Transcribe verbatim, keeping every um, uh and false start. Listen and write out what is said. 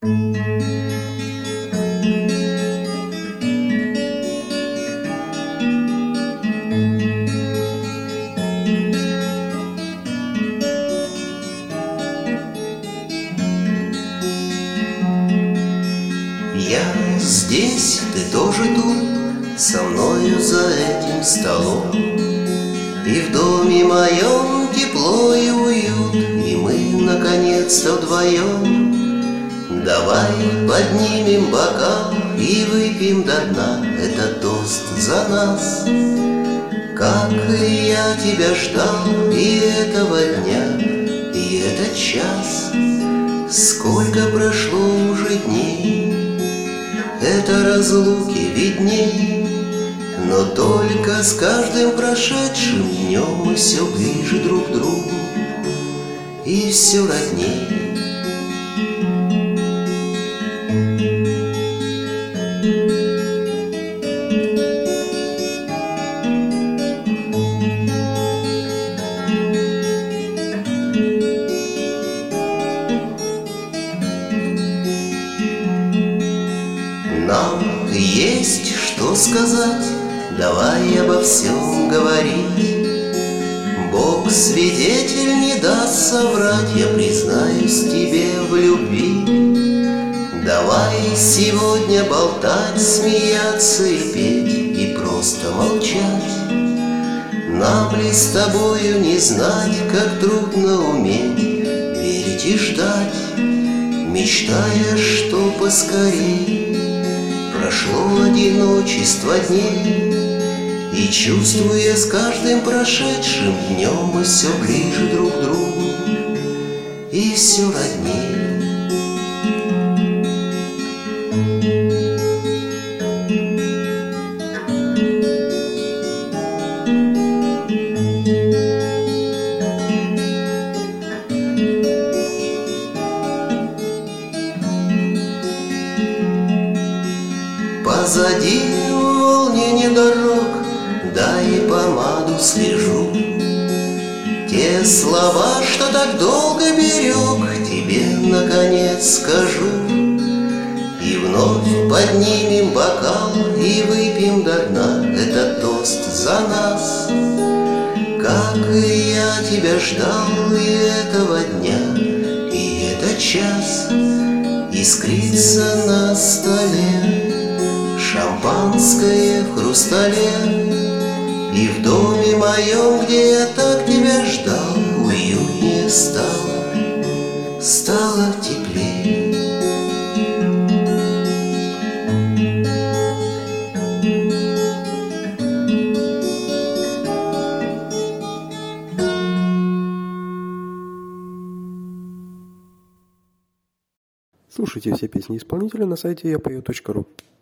Я здесь, ты тоже тут, со мною за этим столом. И в доме моем тепло и уют, и мы наконец-то вдвоем. Давай поднимем бокал и выпьем до дна этот тост за нас. Как и я тебя ждал и этого дня, и этот час. Сколько прошло уже дней, это разлуки видней, но только с каждым прошедшим днем мы все ближе друг к другу и все родней. Нам есть что сказать, давай обо всем говорить. Бог свидетель, не даст соврать, я признаюсь тебе в любви. Давай сегодня болтать, смеяться и петь, и просто молчать. Нам ли с тобою не знать, как трудно уметь верить и ждать, мечтая, что поскорей прошло одиночество дней, и чувствуя с каждым прошедшим днем мы все ближе друг к другу и все родней. Позади волнение дорог, да и помаду слежу. Те слова, что так долго берег, тебе наконец скажу. И вновь поднимем бокал и выпьем до дна этот тост за нас. Как и я тебя ждал и этого дня, и этот час. Искрится на столе шампанское в хрустале, и в доме моем, где я так тебя ждал, уютнее стало, стало теплее. Слушайте все песни исполнителя на сайте я пою точка ру.